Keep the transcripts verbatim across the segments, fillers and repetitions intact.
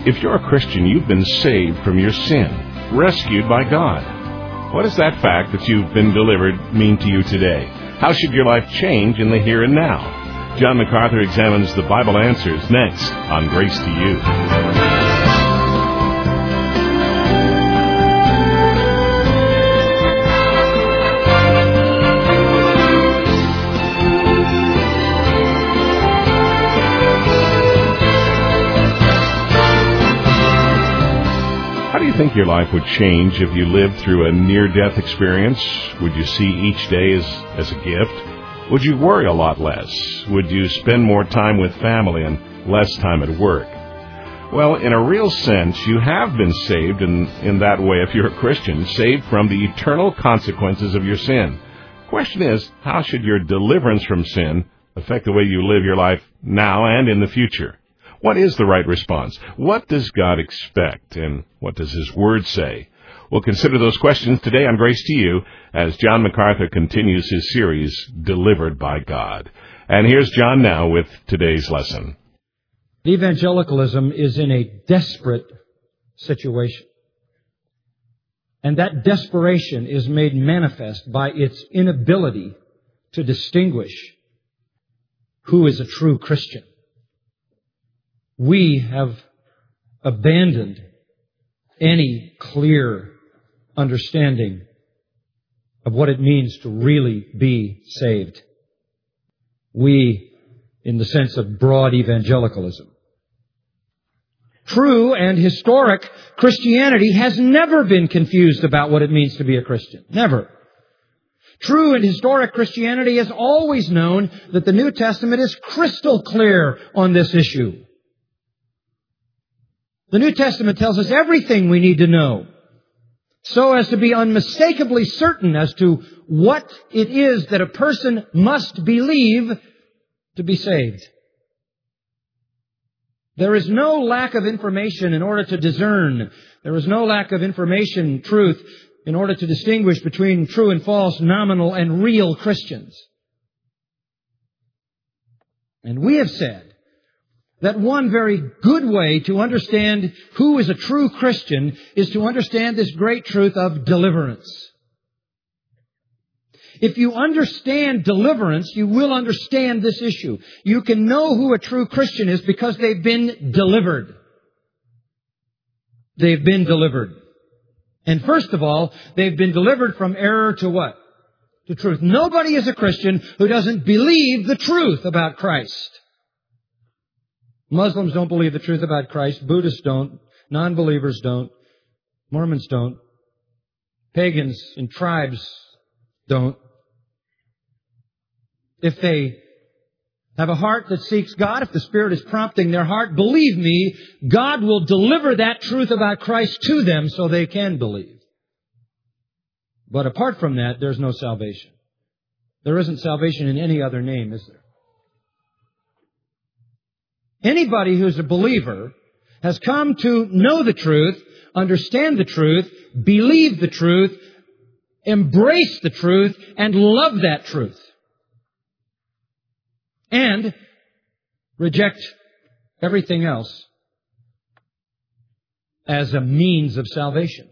If you're a Christian, you've been saved from your sin, rescued by God. What does that fact that you've been delivered mean to you today? How should your life change in the here and now? John MacArthur examines the Bible answers next on Grace to You. How do you think your life would change if you lived through a near-death experience? Would you see each day as, as a gift? Would you worry a lot less? Would you spend more time with family and less time at work? Well, in a real sense, you have been saved in, in that way if you're a Christian, saved from the eternal consequences of your sin. The question is, how should your deliverance from sin affect the way you live your life now and in the future? What is the right response? What does God expect, and what does His Word say? We'll consider those questions today on Grace to You as John MacArthur continues his series, Delivered by God. And here's John now with today's lesson. Evangelicalism is in a desperate situation. And that desperation is made manifest by its inability to distinguish who is a true Christian. We have abandoned any clear understanding of what it means to really be saved. We, in the sense of broad evangelicalism. True and historic Christianity has never been confused about what it means to be a Christian. Never. True and historic Christianity has always known that the New Testament is crystal clear on this issue. The New Testament tells us everything we need to know so as to be unmistakably certain as to what it is that a person must believe to be saved. There is no lack of information in order to discern. There is no lack of information, truth, in order to distinguish between true and false, nominal and real Christians. And we have said that one very good way to understand who is a true Christian is to understand this great truth of deliverance. If you understand deliverance, you will understand this issue. You can know who a true Christian is because they've been delivered. They've been delivered. And first of all, they've been delivered from error to what? To truth. Nobody is a Christian who doesn't believe the truth about Christ. Muslims don't believe the truth about Christ. Buddhists don't. Non-believers don't. Mormons don't. Pagans and tribes don't. If they have a heart that seeks God, if the Spirit is prompting their heart, believe me, God will deliver that truth about Christ to them so they can believe. But apart from that, there's no salvation. There isn't salvation in any other name, is there? Anybody who's a believer has come to know the truth, understand the truth, believe the truth, embrace the truth, and love that truth. And reject everything else as a means of salvation.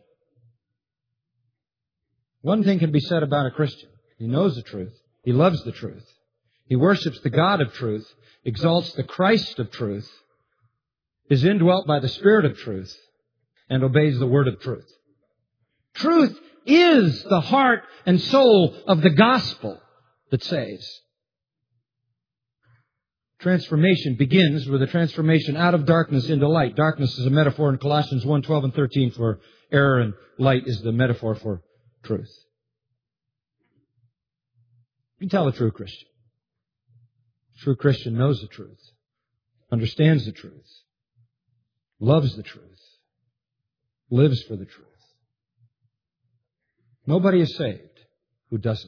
One thing can be said about a Christian. He knows the truth. He loves the truth. He worships the God of truth, exalts the Christ of truth, is indwelt by the Spirit of truth, and obeys the word of truth. Truth is the heart and soul of the gospel that saves. Transformation begins with a transformation out of darkness into light. Darkness is a metaphor in Colossians one, twelve and thirteen for error, and light is the metaphor for truth. You can tell a true Christian. A true Christian knows the truth, understands the truth, loves the truth, lives for the truth. Nobody is saved who doesn't.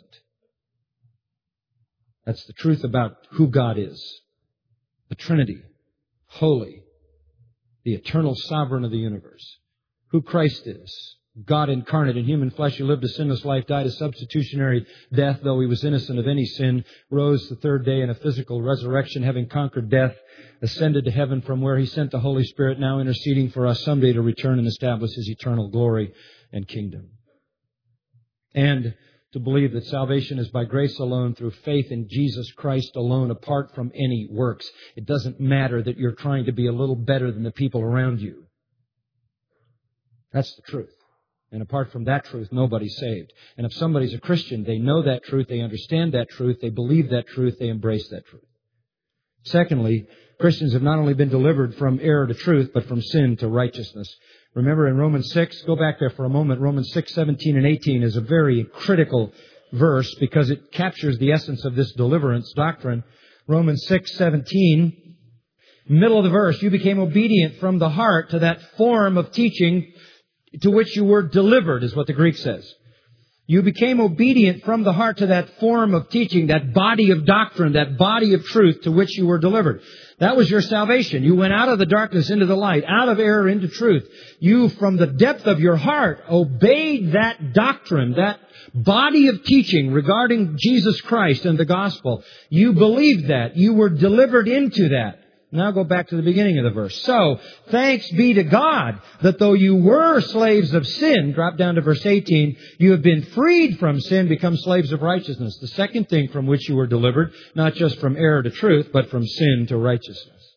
That's the truth about who God is. The Trinity, holy, the eternal sovereign of the universe. Who Christ is, God incarnate in human flesh, who lived a sinless life, died a substitutionary death, though he was innocent of any sin, rose the third day in a physical resurrection, having conquered death, ascended to heaven from where he sent the Holy Spirit, now interceding for us someday to return and establish his eternal glory and kingdom. And to believe that salvation is by grace alone, through faith in Jesus Christ alone, apart from any works. It doesn't matter that you're trying to be a little better than the people around you. That's the truth. And apart from that truth, nobody's saved. And if somebody's a Christian, they know that truth, they understand that truth, they believe that truth, they embrace that truth. Secondly, Christians have not only been delivered from error to truth, but from sin to righteousness. Remember in Romans six, go back there for a moment, Romans six, seventeen and eighteen is a very critical verse because it captures the essence of this deliverance doctrine. Romans six, seventeen, middle of the verse, you became obedient from the heart to that form of teaching to which you were delivered, is what the Greek says. You became obedient from the heart to that form of teaching, that body of doctrine, that body of truth to which you were delivered. That was your salvation. You went out of the darkness into the light, out of error into truth. You, from the depth of your heart, obeyed that doctrine, that body of teaching regarding Jesus Christ and the gospel. You believed that. You were delivered into that. Now go back to the beginning of the verse. So, thanks be to God that though you were slaves of sin, drop down to verse eighteen, you have been freed from sin, become slaves of righteousness. The second thing from which you were delivered, not just from error to truth, but from sin to righteousness.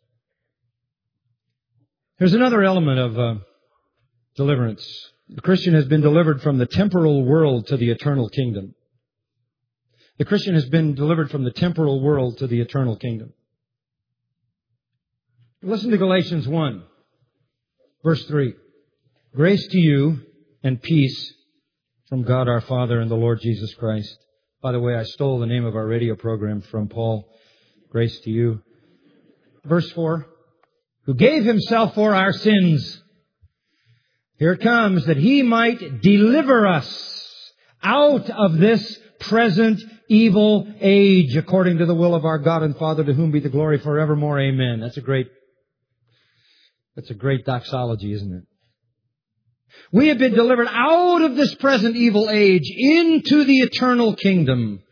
There's another element of uh, deliverance. The Christian has been delivered from the temporal world to the eternal kingdom. The Christian has been delivered from the temporal world to the eternal kingdom. Listen to Galatians one, verse three. Grace to you and peace from God our Father and the Lord Jesus Christ. By the way, I stole the name of our radio program from Paul. Grace to you. Verse four. Who gave himself for our sins. Here it comes, that he might deliver us out of this present evil age, according to the will of our God and Father, to whom be the glory forevermore. Amen. That's a great That's a great doxology, isn't it? We have been delivered out of this present evil age into the eternal kingdom.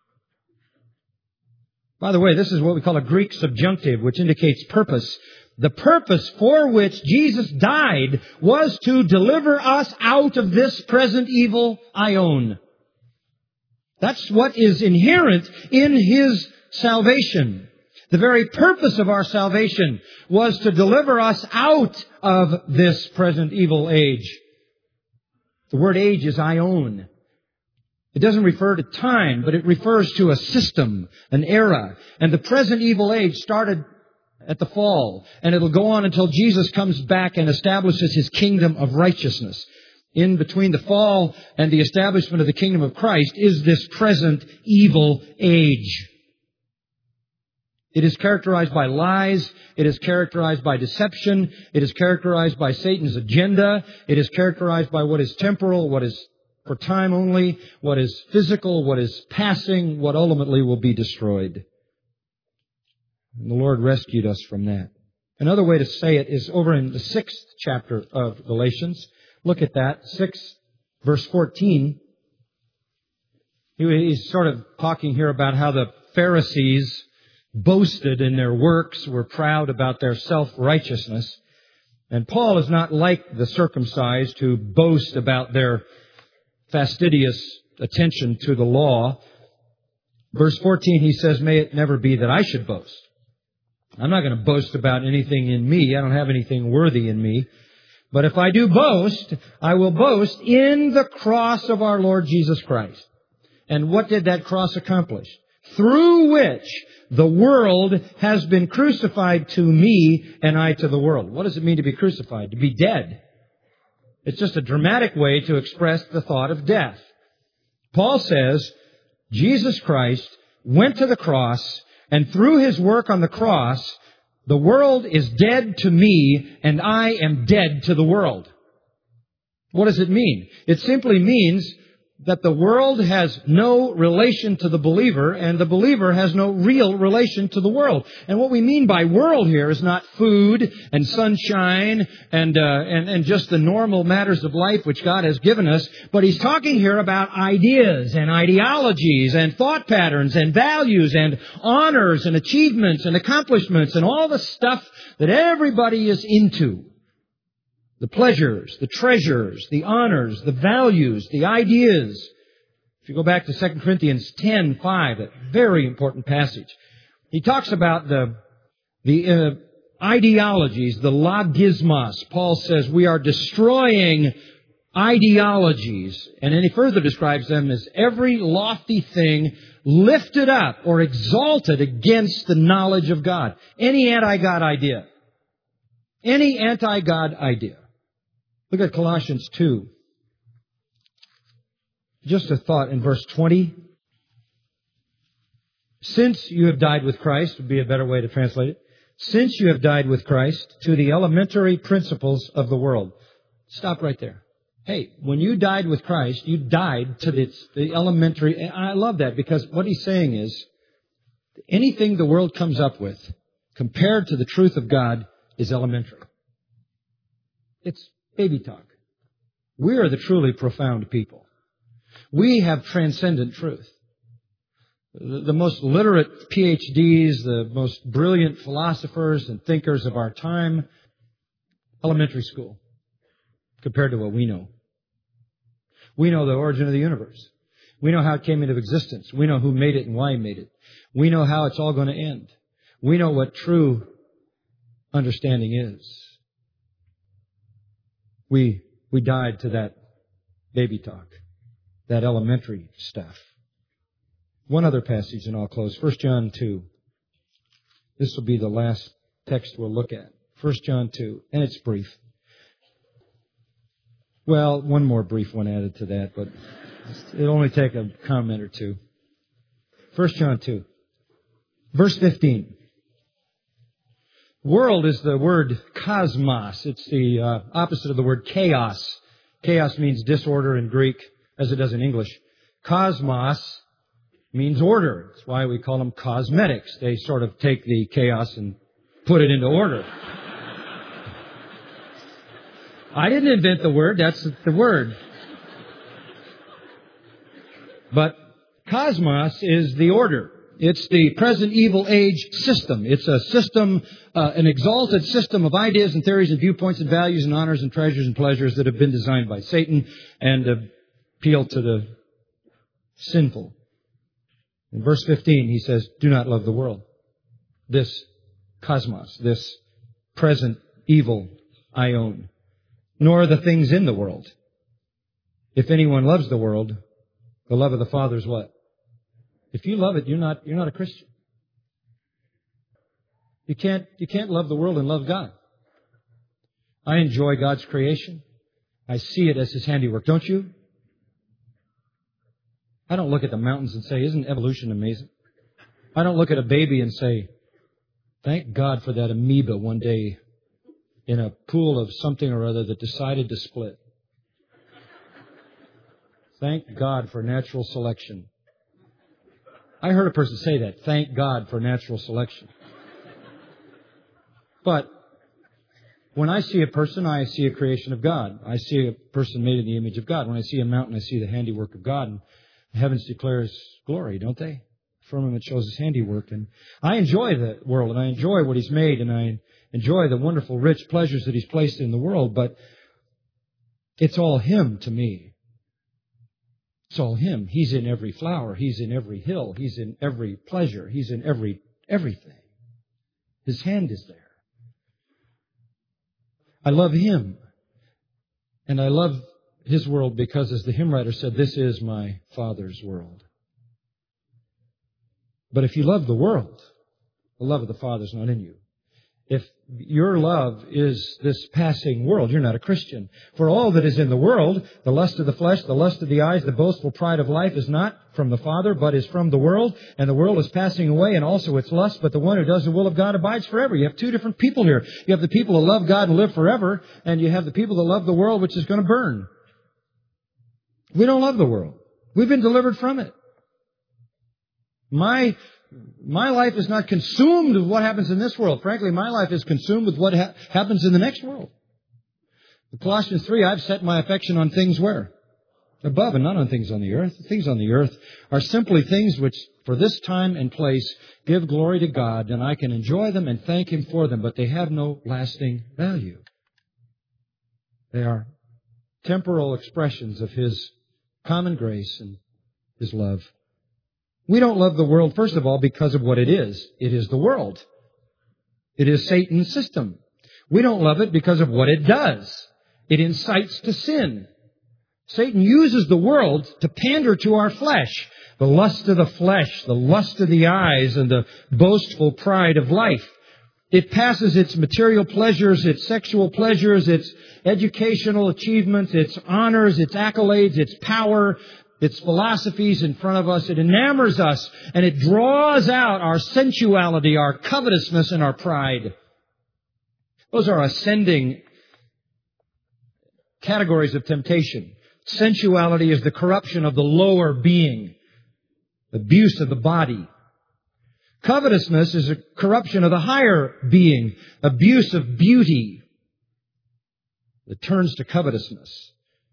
By the way, this is what we call a Greek subjunctive, which indicates purpose. The purpose for which Jesus died was to deliver us out of this present evil aion. That's what is inherent in His salvation. The very purpose of our salvation was to deliver us out of this present evil age. The word age is aion. It doesn't refer to time, but it refers to a system, an era. And the present evil age started at the fall, and it'll go on until Jesus comes back and establishes His kingdom of righteousness. In between the fall and the establishment of the kingdom of Christ is this present evil age. It is characterized by lies. It is characterized by deception. It is characterized by Satan's agenda. It is characterized by what is temporal, what is for time only, what is physical, what is passing, what ultimately will be destroyed. And the Lord rescued us from that. Another way to say it is over in the sixth chapter of Galatians. Look at that, six, verse fourteen. He's sort of talking here about how the Pharisees boasted in their works, were proud about their self-righteousness. And Paul is not like the circumcised who boast about their fastidious attention to the law. Verse fourteen, he says, may it never be that I should boast. I'm not going to boast about anything in me. I don't have anything worthy in me. But if I do boast, I will boast in the cross of our Lord Jesus Christ. And what did that cross accomplish? Through which the world has been crucified to me and I to the world. What does it mean to be crucified? To be dead. It's just a dramatic way to express the thought of death. Paul says, Jesus Christ went to the cross, and through His work on the cross, the world is dead to me, and I am dead to the world. What does it mean? It simply means that the world has no relation to the believer, and the believer has no real relation to the world. And what we mean by world here is not food and sunshine and, uh, and, and just the normal matters of life which God has given us, but He's talking here about ideas and ideologies and thought patterns and values and honors and achievements and accomplishments and all the stuff that everybody is into. The pleasures, the treasures, the honors, the values, the ideas. If you go back to Second Corinthians ten five, a very important passage, he talks about the, the uh, ideologies, the logismos. Paul says we are destroying ideologies. And then he further describes them as every lofty thing lifted up or exalted against the knowledge of God. Any anti-God idea. Any anti-God idea. Look at Colossians two. Just a thought in verse twenty. Since you have died with Christ, would be a better way to translate it. Since you have died with Christ to the elementary principles of the world. Stop right there. Hey, when you died with Christ, you died to the, the elementary. And I love that because what he's saying is anything the world comes up with compared to the truth of God is elementary. It's baby talk. We are the truly profound people. We have transcendent truth. The, the most literate P H Ds, the most brilliant philosophers and thinkers of our time, elementary school, compared to what we know. We know the origin of the universe. We know how it came into existence. We know who made it and why he made it. We know how it's all going to end. We know what true understanding is. We we died to that baby talk, that elementary stuff. One other passage and I'll close. First John two. This will be the last text we'll look at. First John two, and it's brief. Well, one more brief one added to that, but it'll only take a comment or two. First John two, verse fifteen. World is the word cosmos. It's the uh, opposite of the word chaos. Chaos means disorder in Greek, as it does in English. Cosmos means order. That's why we call them cosmetics. They sort of take the chaos and put it into order. I didn't invent the word. That's the word. But cosmos is the order. It's the present evil age system. It's a system, uh, an exalted system of ideas and theories and viewpoints and values and honors and treasures and pleasures that have been designed by Satan and appeal to the sinful. In verse fifteen, he says, do not love the world. This cosmos, this present evil aion, nor the things in the world. If anyone loves the world, the love of the Father is what? If you love it, you're not, you're not a Christian. You can't, you can't love the world and love God. I enjoy God's creation. I see it as His handiwork. Don't you? I don't look at the mountains and say, isn't evolution amazing? I don't look at a baby and say, thank God for that amoeba one day in a pool of something or other that decided to split. Thank God for natural selection. I heard a person say that. Thank God for natural selection. But when I see a person, I see a creation of God. I see a person made in the image of God. When I see a mountain, I see the handiwork of God. And the heavens declare His glory, don't they? The firmament shows His handiwork. And I enjoy the world, and I enjoy what He's made, and I enjoy the wonderful, rich pleasures that He's placed in the world. But it's all Him to me. It's all Him. He's in every flower. He's in every hill. He's in every pleasure. He's in every everything. His hand is there. I love Him. And I love His world because, as the hymn writer said, this is my Father's world. But if you love the world, the love of the Father is not in you. If your love is this passing world, you're not a Christian. For all that is in the world, the lust of the flesh, the lust of the eyes, the boastful pride of life is not from the Father, but is from the world. And the world is passing away, and also its lust. But the one who does the will of God abides forever. You have two different people here. You have the people who love God and live forever, and you have the people that love the world, which is going to burn. We don't love the world. We've been delivered from it. My, my life is not consumed with what happens in this world. Frankly, my life is consumed with what ha- happens in the next world. In Colossians three, I've set my affection on things where? Above, and not on things on the earth. The things on the earth are simply things which, for this time and place, give glory to God, and I can enjoy them and thank Him for them, but they have no lasting value. They are temporal expressions of His common grace and His love. We don't love the world, first of all, because of what it is. It is the world. It is Satan's system. We don't love it because of what it does. It incites to sin. Satan uses the world to pander to our flesh. The lust of the flesh, the lust of the eyes, and the boastful pride of life. It passes its material pleasures, its sexual pleasures, its educational achievements, its honors, its accolades, its power, its philosophies in front of us. It enamors us, and it draws out our sensuality, our covetousness, and our pride. Those are ascending categories of temptation. Sensuality is the corruption of the lower being, abuse of the body. Covetousness is a corruption of the higher being, abuse of beauty that turns to covetousness.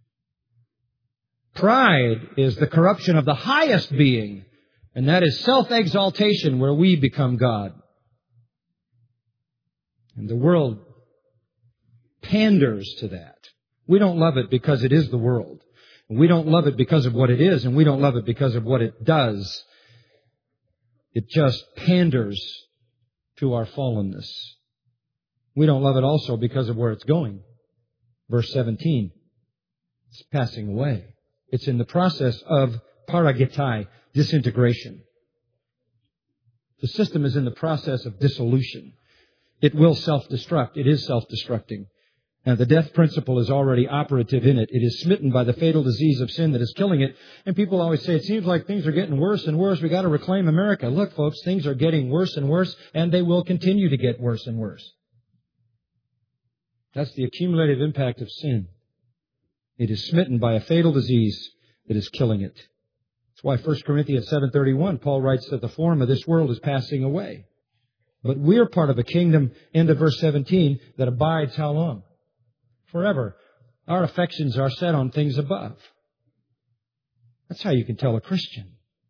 Pride is the corruption of the highest being, and that is self-exaltation, where we become God. And the world panders to that. We don't love it because it is the world. We don't love it because of what it is, and we don't love it because of what it does. It just panders to our fallenness. We don't love it also because of where it's going. Verse seventeen. It's passing away. It's in the process of paragetai, disintegration. The system is in the process of dissolution. It will self-destruct. It is self-destructing. And the death principle is already operative in it. It is smitten by the fatal disease of sin that is killing it. And people always say, it seems like things are getting worse and worse. We've got to reclaim America. Look, folks, things are getting worse and worse, and they will continue to get worse and worse. That's the accumulative impact of sin. It is smitten by a fatal disease that is killing it. That's why First Corinthians seven thirty-one, Paul writes that the form of this world is passing away. But we're part of a kingdom, end of verse seventeen, that abides how long? Forever. Our affections are set on things above. That's how you can tell a Christian.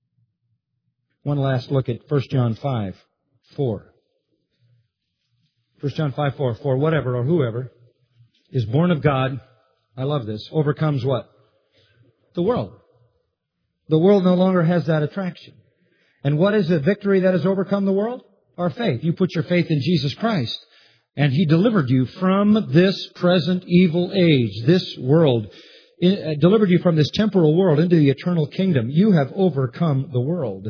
One last look at First John five four. First John five four. For whatever or whoever is born of God, I love this, overcomes what? The world. The world no longer has that attraction. And what is the victory that has overcome the world? Our faith. You put your faith in Jesus Christ. And He delivered you from this present evil age, this world, uh, delivered you from this temporal world into the eternal kingdom. You have overcome the world.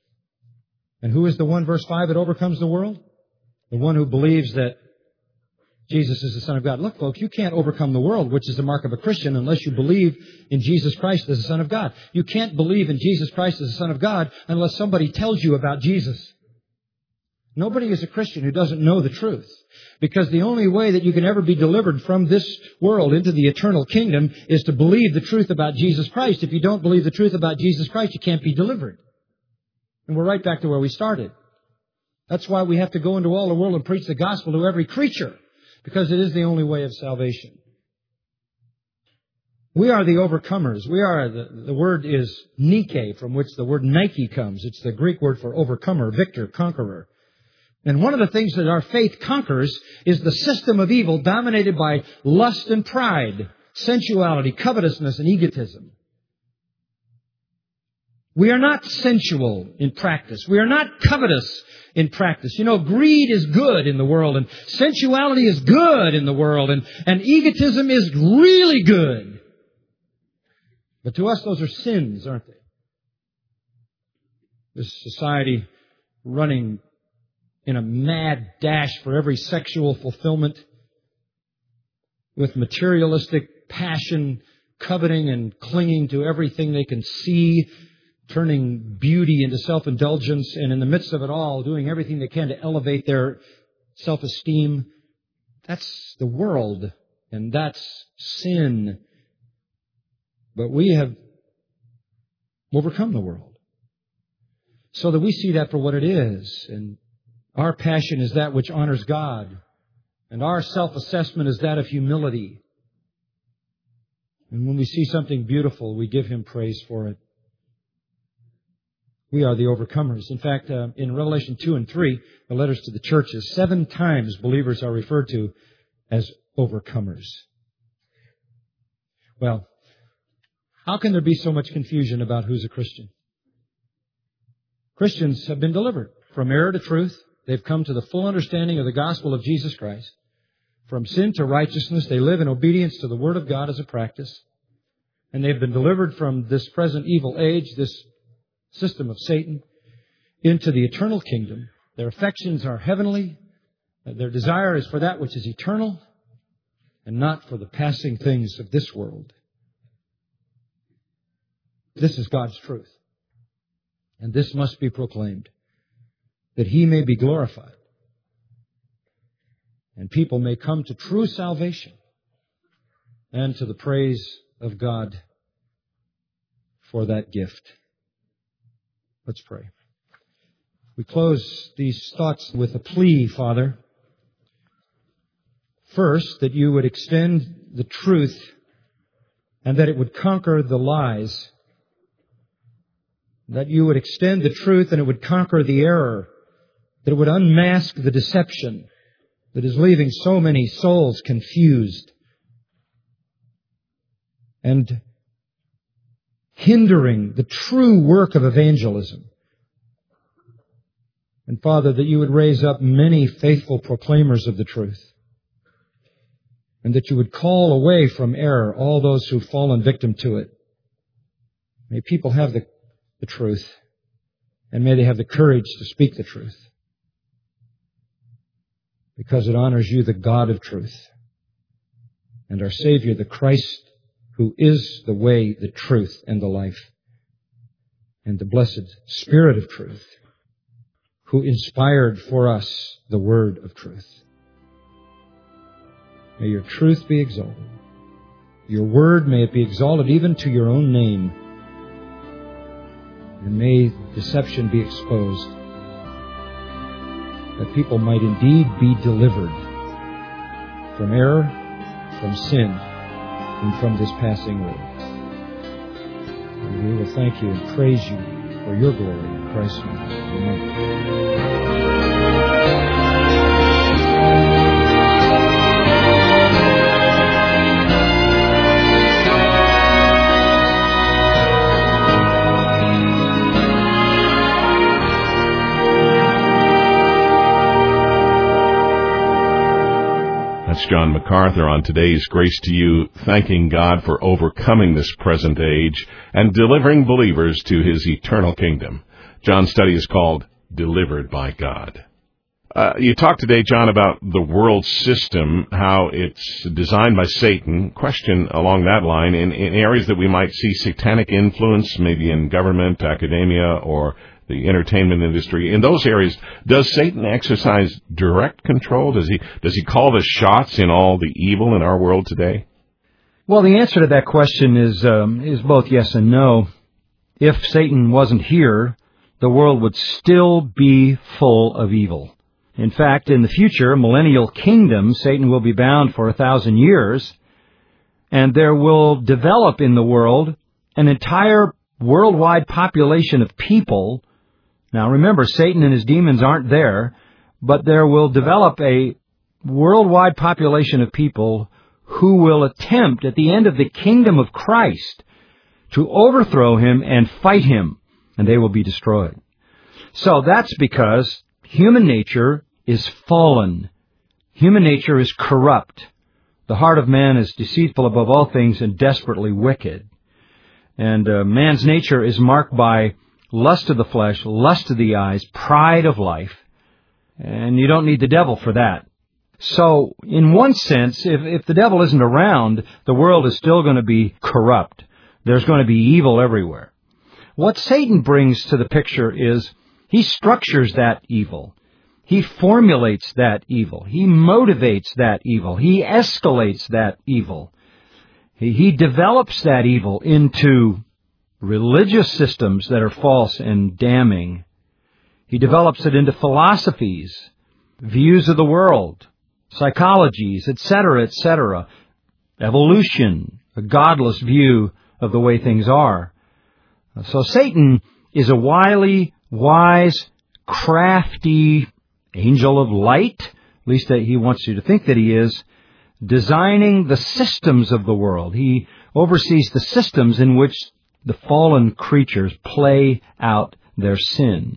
And who is the one, verse five, that overcomes the world? The one who believes that Jesus is the Son of God. Look, folks, you can't overcome the world, which is the mark of a Christian, unless you believe in Jesus Christ as the Son of God. You can't believe in Jesus Christ as the Son of God unless somebody tells you about Jesus. Nobody is a Christian who doesn't know the truth. Because the only way that you can ever be delivered from this world into the eternal kingdom is to believe the truth about Jesus Christ. If you don't believe the truth about Jesus Christ, you can't be delivered. And we're right back to where we started. That's why we have to go into all the world and preach the gospel to every creature. Because it is the only way of salvation. We are the overcomers. We are, the, the word is Nike, from which the word Nike comes. It's the Greek word for overcomer, victor, conqueror. And one of the things that our faith conquers is the system of evil dominated by lust and pride, sensuality, covetousness, and egotism. We are not sensual in practice. We are not covetous in practice. You know, greed is good in the world, and sensuality is good in the world, and, and egotism is really good. But to us, those are sins, aren't they? This society running in a mad dash for every sexual fulfillment, with materialistic passion, coveting and clinging to everything they can see, turning beauty into self-indulgence, and in the midst of it all, doing everything they can to elevate their self-esteem. That's the world, and that's sin. But we have overcome the world. So that we see that for what it is. And our passion is that which honors God. And our self-assessment is that of humility. And when we see something beautiful, we give Him praise for it. We are the overcomers. In fact, uh, in Revelation two and three, the letters to the churches, seven times believers are referred to as overcomers. Well, how can there be so much confusion about who's a Christian? Christians have been delivered from error to truth. They've come to the full understanding of the gospel of Jesus Christ. From sin to righteousness, they live in obedience to the Word of God as a practice. And they've been delivered from this present evil age, this system of Satan, into the eternal kingdom. Their affections are heavenly. Their desire is for that which is eternal and not for the passing things of this world. This is God's truth. And this must be proclaimed, that He may be glorified and people may come to true salvation and to the praise of God for that gift. Let's pray. We close these thoughts with a plea, Father. First, that You would extend the truth and that it would conquer the lies. That You would extend the truth and it would conquer the error. That it would unmask the deception that is leaving so many souls confused and hindering the true work of evangelism. And Father, that You would raise up many faithful proclaimers of the truth. And that You would call away from error all those who've fallen victim to it. May people have the, the truth. And may they have the courage to speak the truth. Because it honors You, the God of truth. And our Savior, the Christ, who is the way, the truth, and the life. And the blessed Spirit of truth, who inspired for us the word of truth. May Your truth be exalted. Your word, may it be exalted even to Your own name. And may deception be exposed, that people might indeed be delivered from error, from sin, and from this passing world. And we will thank You and praise You for Your glory in Christ's name. Amen. That's John MacArthur on today's Grace to You, thanking God for overcoming this present age and delivering believers to His eternal kingdom. John's study is called Delivered by God. Uh, you talked today, John, about the world system, how it's designed by Satan. Question along that line, in, in areas that we might see satanic influence, maybe in government, academia, or the entertainment industry. In those areas, does Satan exercise direct control? Does he does he call the shots in all the evil in our world today? Well, the answer to that question is um, is both yes and no. If Satan wasn't here, the world would still be full of evil. In fact, in the future millennial kingdom, Satan will be bound for a thousand years, and there will develop in the world an entire worldwide population of people. Now remember, Satan and his demons aren't there, but there will develop a worldwide population of people who will attempt at the end of the kingdom of Christ to overthrow Him and fight Him, and they will be destroyed. So that's because human nature is fallen. Human nature is corrupt. The heart of man is deceitful above all things and desperately wicked. And uh, man's nature is marked by lust of the flesh, lust of the eyes, pride of life. And you don't need the devil for that. So, in one sense, if, if the devil isn't around, the world is still going to be corrupt. There's going to be evil everywhere. What Satan brings to the picture is he structures that evil. He formulates that evil. He motivates that evil. He escalates that evil. He, he develops that evil into religious systems that are false and damning. He develops it into philosophies, views of the world, psychologies, et cetera, et cetera. Evolution, a godless view of the way things are. So Satan is a wily, wise, crafty angel of light, at least that he wants you to think that he is, designing the systems of the world. He oversees the systems in which the fallen creatures play out their sin.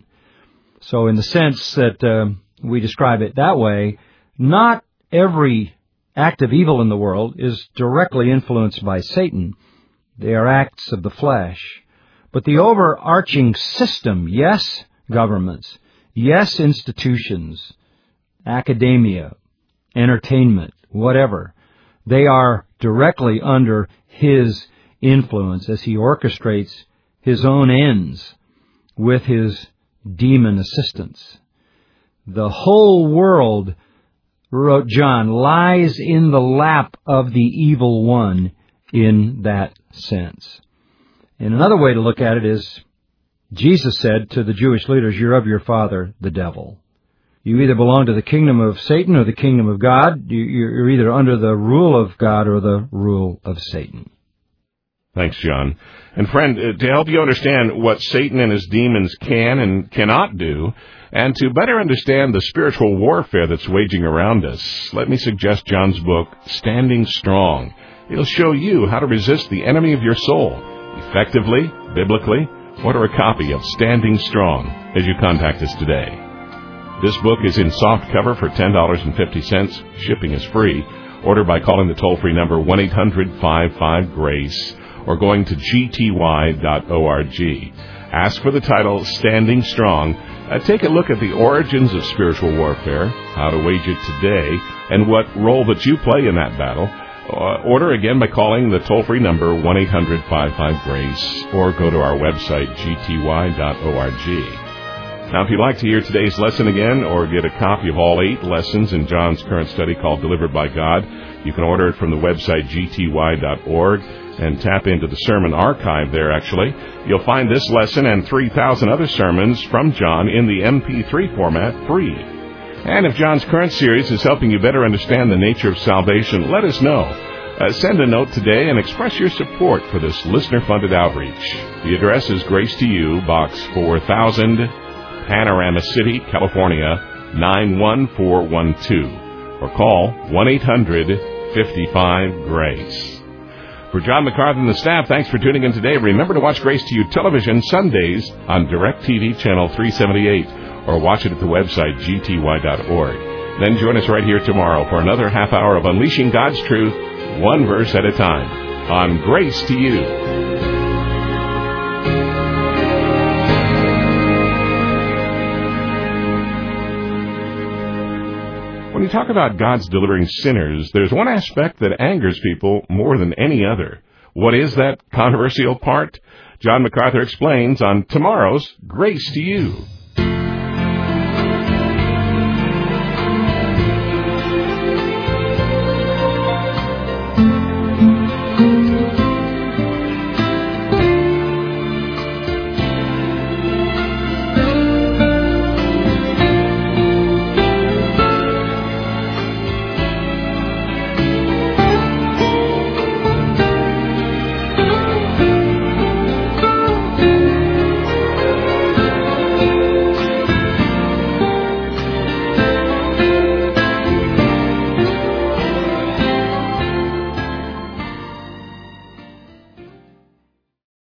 So in the sense that uh, we describe it that way, not every act of evil in the world is directly influenced by Satan. They are acts of the flesh. But the overarching system, yes, governments, yes, institutions, academia, entertainment, whatever, they are directly under his influence as he orchestrates his own ends with his demon assistants. The whole world, wrote John, lies in the lap of the evil one in that sense. And another way to look at it is, Jesus said to the Jewish leaders, you're of your father, the devil. You either belong to the kingdom of Satan or the kingdom of God. You're either under the rule of God or the rule of Satan. Thanks, John. And friend, to help you understand what Satan and his demons can and cannot do, and to better understand the spiritual warfare that's waging around us, let me suggest John's book, Standing Strong. It'll show you how to resist the enemy of your soul effectively, biblically. Order a copy of Standing Strong as you contact us today. This book is in soft cover for ten dollars and fifty cents. Shipping is free. Order by calling the toll-free number one eight hundred five five GRACE or going to g t y dot org. Ask for the title Standing Strong. Uh, take a look at the origins of spiritual warfare, how to wage it today, and what role that you play in that battle. Uh, order again by calling the toll-free number one eight hundred five five GRACE or go to our website g t y dot org. Now, if you'd like to hear today's lesson again or get a copy of all eight lessons in John's current study called Delivered by God, you can order it from the website g t y dot org and tap into the sermon archive there, actually. You'll find this lesson and three thousand other sermons from John in the M P three format free. And if John's current series is helping you better understand the nature of salvation, let us know. Uh, send a note today and express your support for this listener-funded outreach. The address is Grace to You, Box four thousand, Panorama City, California, nine one four one two. Or call one eight hundred fifty-five GRACE. For John MacArthur and the staff, thanks for tuning in today. Remember to watch Grace to You Television Sundays on DirecTV Channel three seventy-eight, or watch it at the website g t y dot org. Then join us right here tomorrow for another half hour of Unleashing God's Truth, one verse at a time, on Grace to You. When you talk about God's delivering sinners, there's one aspect that angers people more than any other. What is that controversial part? John MacArthur explains on tomorrow's Grace to You.